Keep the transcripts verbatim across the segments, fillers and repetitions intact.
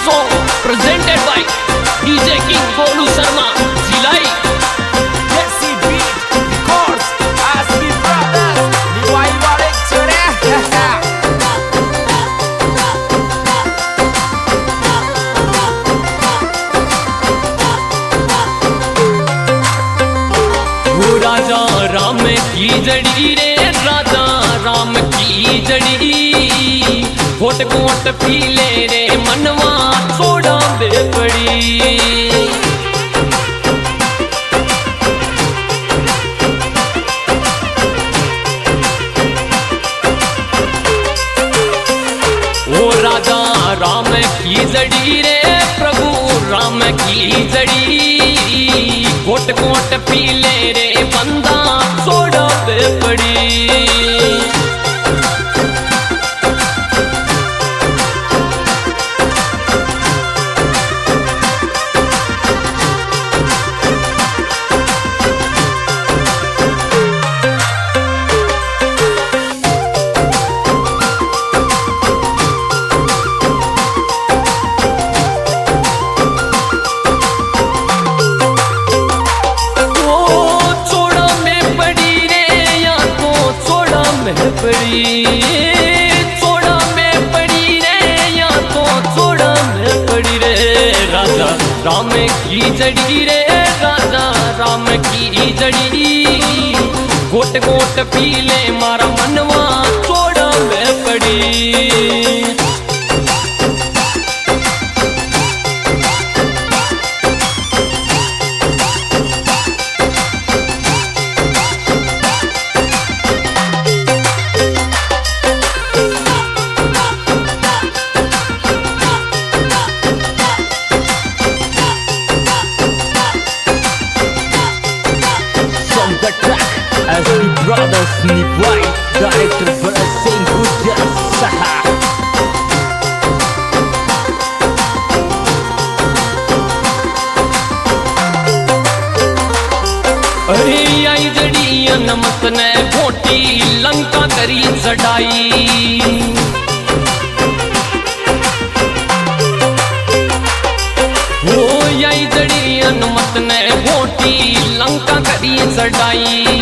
song presented by D J King Golu Sharma Zilai. Jesse Beat Records Asli Brothers Niwai wale chore वो राजा राम की जड़ी रे राजा राम की जड़ी घोट घोट पीले रे मनवा छोड़ा बेपड़ी। ओ राजा राम की जड़ी रे प्रभु राम की जड़ी घोट घोट पीले रे बंदा छोड़ा बेपड़ी। छोड़ा में पड़ी रे या तो छोड़ा में पड़ी रे राजा राम की जड़ी रे राजा राम की जड़ी गोट गोट पीले मारा मनवा छोड़ा में पड़ी। As the brothers Niwai Director Bharat Singh Gujjar Saha अरे आई जड़ी नमत ने घोटी लंका करी चढ़ाई। हो आई जड़ी नमत ने घोटी लंका करी चढ़ाई।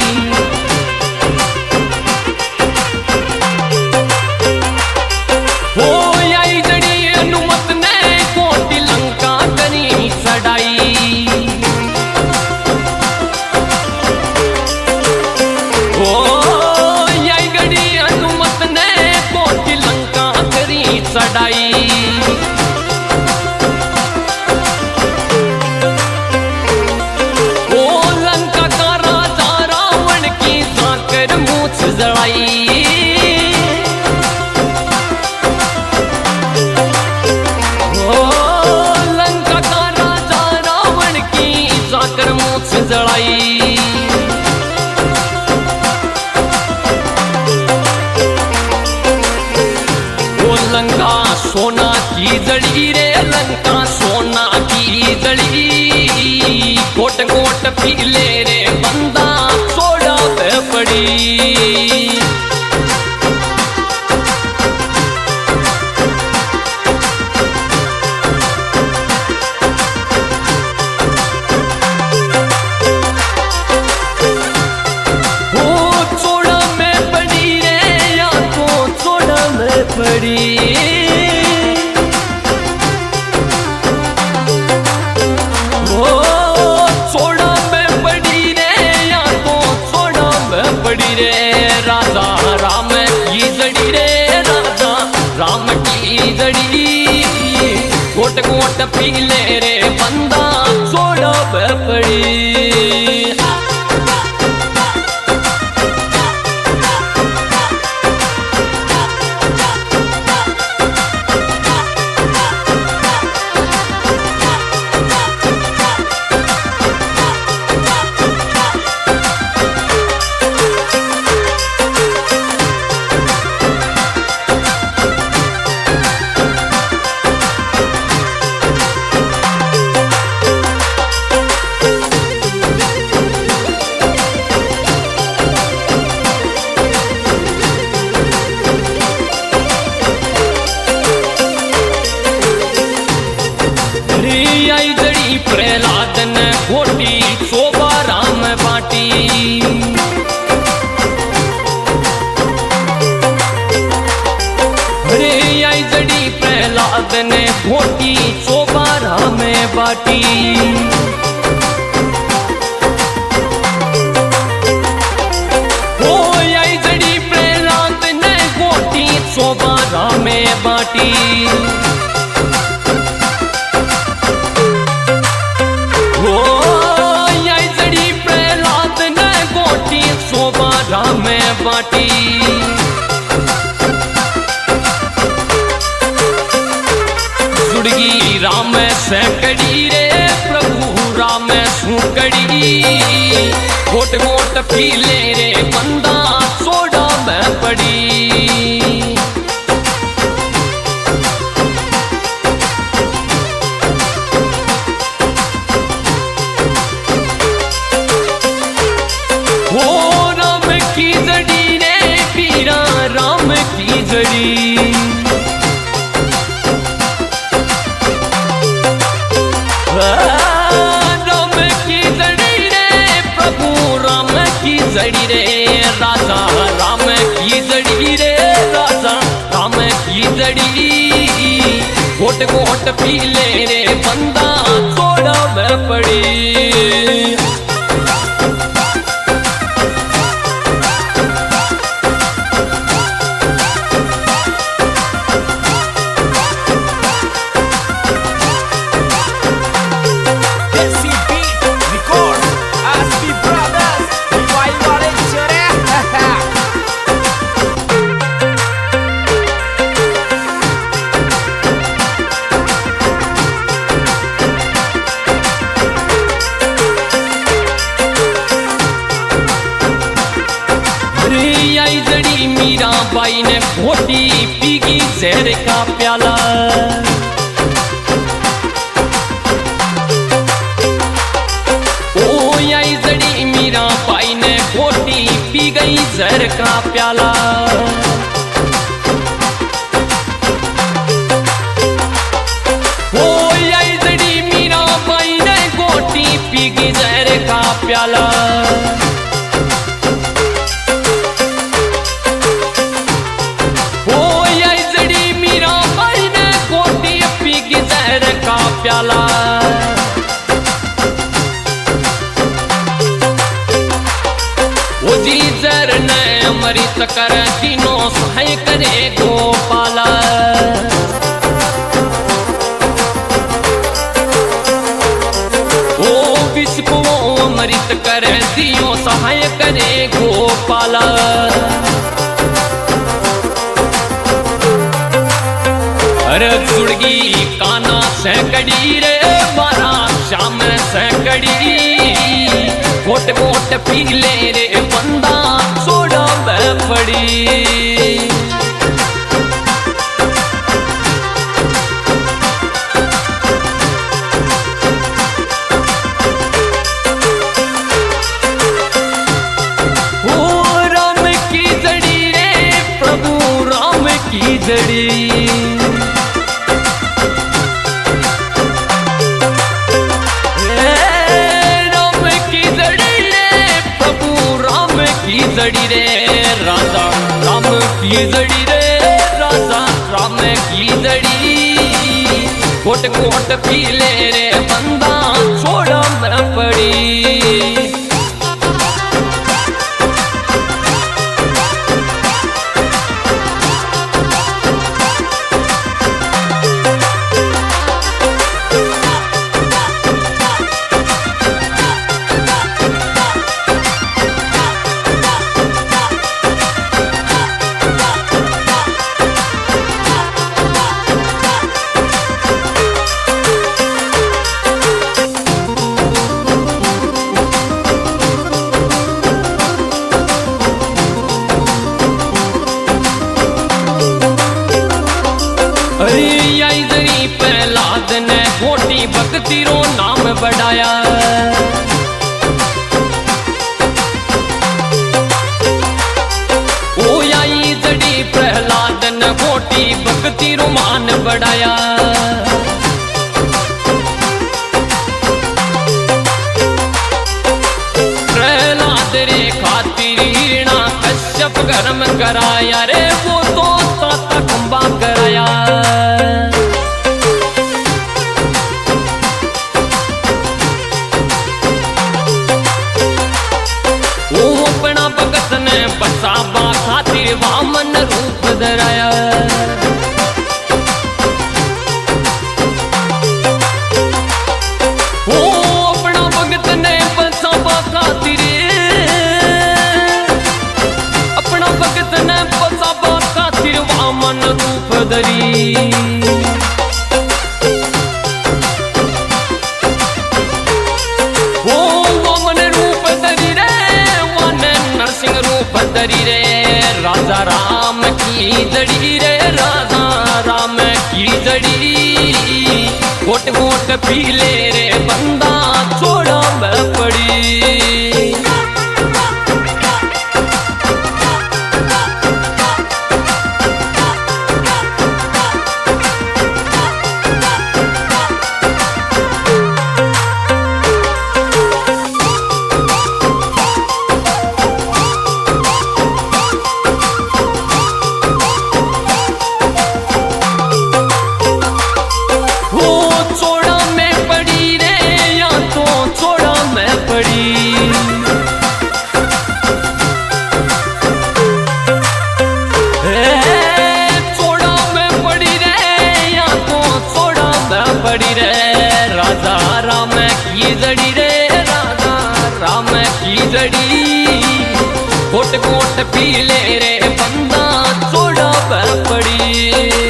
हो आई जड़ी अनुमत ने घोटी लंका करी चढ़ाई। हो आई गड़ी अनुमत ने घोटी लंका करी चढ़ाई। जड़ाई वो लंका सोना की जड़ी रे लंका सोना की जड़ी गोट गोट पीले रे बंदा छोड़ा बेपड़ी। पड़ी वो छोड़ा में पड़ी रे या तो छोड़ा में पड़ी रे राजा राम की जड़ी रे राजा राम की जड़ी गोट गोट पीले रे बंदा छोड़ा में पड़ी। प्रहलाद ने घोटी चौबारा में बाटी। हो आई जड़ी प्रहलाद ने घोटी चौबारा में बाटी। हो आई जड़ी प्रहलाद ने घोटी चौबारा में बाटी। जुड़गी राम सैकड़ी रे प्रभु राम सुकड़ी। गोट गोट पीले रे बंदा सोडा में पड़ी। हो राम की जड़ी रे पीरा राम की जड़ी। राम की जड़ी रे प्रभु राम की जड़ी रे राजा राम की जड़ी रे राजा राम की जड़ी। गोट गोट पीले रे बंदा थोड़ा में पड़ी। आई जड़ी मीरा बाई ने घोटी पीगी जहर का प्याला। ओ आई जड़ी मीरा बाई ने घोटी पी गई जहर का प्याला। ओ आई जड़ी मीरा बाई ने घोटी पीगी जहर का प्याला। प्याला वो जी जर ने अमृत कर तीनों सहाय करे गोपाला। ओ विश्व को अमृत कर दियो सहाय करे गोपाला। अरे जुड़गी काना सैकड़ी रे बारा श्याम सैकड़ी। गोट गोट पीले रे बंदा सोडा में पड़ी। ओ राम की जड़ी रे प्रभु राम की जड़ी। जड़ी रे राजा राम की जड़ी रे राजा राम की जड़ी। गोट गोट पीले रे बंदा छोड़ा में पड़ी। आई जरी प्रहलाद ने घोटी भक्ति रो नाम बढ़ाया। ओ आई जड़ी प्रहलाद ने घोटी भक्ति रो मान बढ़ाया। प्रहलाद रे खातिर हीरणा कश्यप गर्म कराया रे वो तो ताता खंबा कराया। करी रे राजा राम की जड़ी रे राजा राम की जड़ी घोट घोट पी ले रे बंदा छोड़ा में पड़ी। पड़ी रे राजा राम की जड़ी रे राजा राम की जड़ी कोट कोट पी ले रे बंदा छोड़ा पड़ी।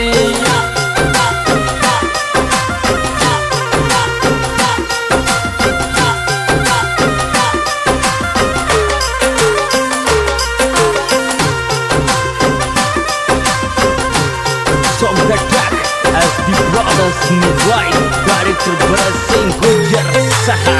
From the track as the brothers Nivai, director Bharat Singh Gujjar Saha.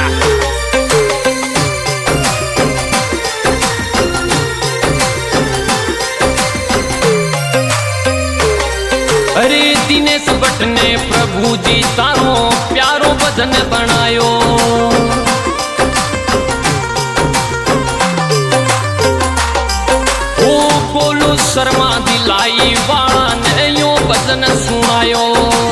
अरे दिनेश भट्ट ने प्रभु जी तारो प्यारो भजन बनायो। ओ गोलू शर्मा दिलाई वाला ने यो भजन सुनायो।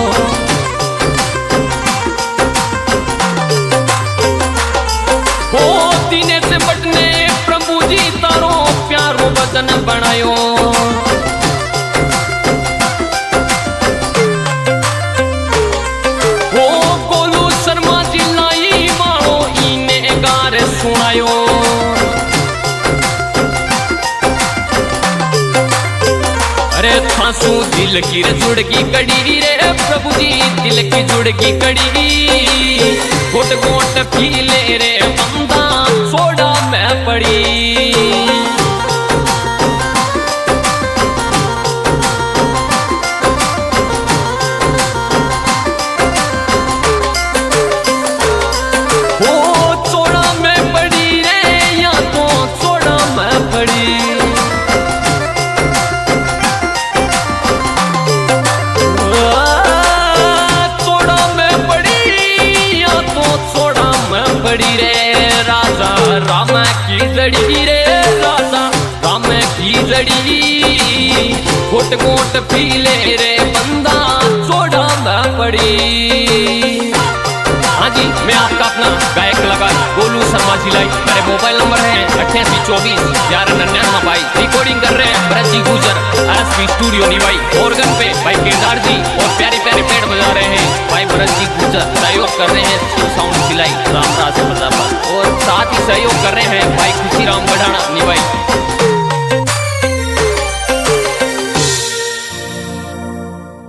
ओ दिनेश भट्ट ने प्रभु जी तारो प्यारो भजन बनायो। सुनायो अरे थासू दिल की रे जुड़गी कड़ी रे प्रभु जी दिल की जुड़गी कड़ी गोट गोट पी ले रे बंदा छोड़ा मैं पड़ी। बड़ी रे राजा राम की जड़ी रे राजा राम की जड़ी गोट गोट पी ले रे बंदा छोड़ा में पड़ी। हाँ जी मैं आपका अपना गायक कलाकार गोलू शर्मा जिलाई। मेरे मोबाइल नंबर है अट्ठासी चौबीस ग्यारह निन्यानवे बाईस। रिकॉर्डिंग कर रहे हैं भरत जी गुजर आरएसपी स्टूडियो निवाई। ऑर्गन पे भाई केदार जी और प्यारे प्यारे पेड़ बजा रहे हैं भाई भरत जी गुजर। सहयोग कर रहे हैं शिव साउंड सिलाई रामराज प्रताप और साथ ही सहयोग कर रहे हैं भाई खुशी राम गढ़ाना निवाई।